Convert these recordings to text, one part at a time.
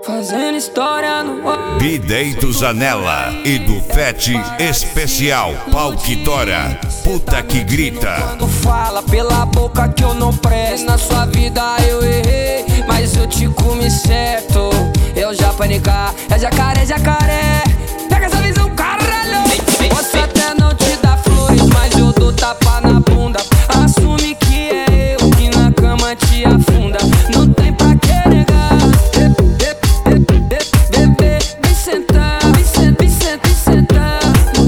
fazendo história no ar. Bideito Zanella e do Fete Especial Pau que Tora, puta que grita. Quando fala pela boca que eu não presto, na sua vida eu errei, mas eu te comi certo. Eu já panicar, é jacaré, jacaré. Pega essa visão, caralho. Posso até não te dar flores, mas eu dou tapa na bunda. Assume que é eu que na cama te afunda. Não tem pra que negar. Bebê, vem sentar, vem sentar.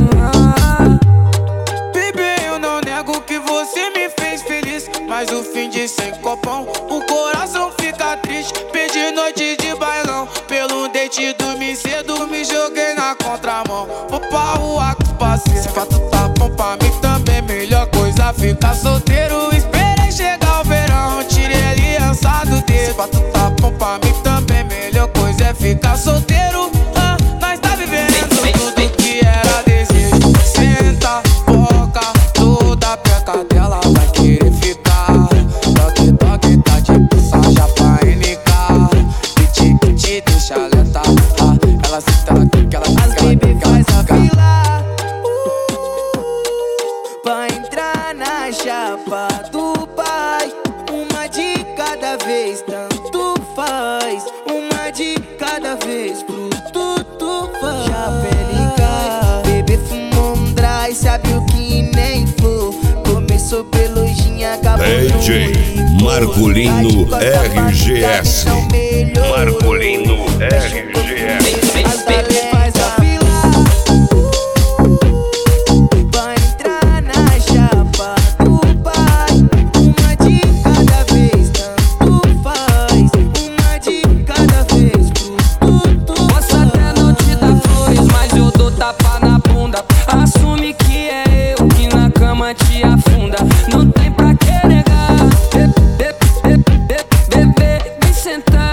Bebê, eu não nego que você me fez feliz, mas o fim de sem copão, o coração fica triste. Perdi noite de bailão, pelo date dormi cedo, me joguei na contramão. Vou pra rua com os parceiros, se fato tá bom pra mim também, melhor coisa ficar solteiro. Esperei chegar o verão, tirei aliança do dedo. Se fato tá bom pra mim também, melhor coisa é ficar solteiro. Nós tá vivendo tudo que era desejo. Senta, foca, toda a peca dela vai querer ficar. Toque, toque, tá tipo saja pra NK. Piti, deixa alerta. Ela senta, ela quica, ela quica, ela quica, ela quica. Pra entrar na chapa do pai, uma de cada vez, tanto faz. Uma de cada vez, pro tudo faz. Chapelica, bebê fumou um dry, sabe o que nem for. Começou pelo gin, acabou DJ Marcolino RGS. Marcolino RGS. Assume que é eu que na cama te afunda. Não tem pra que negar. Bebê, vem sentar.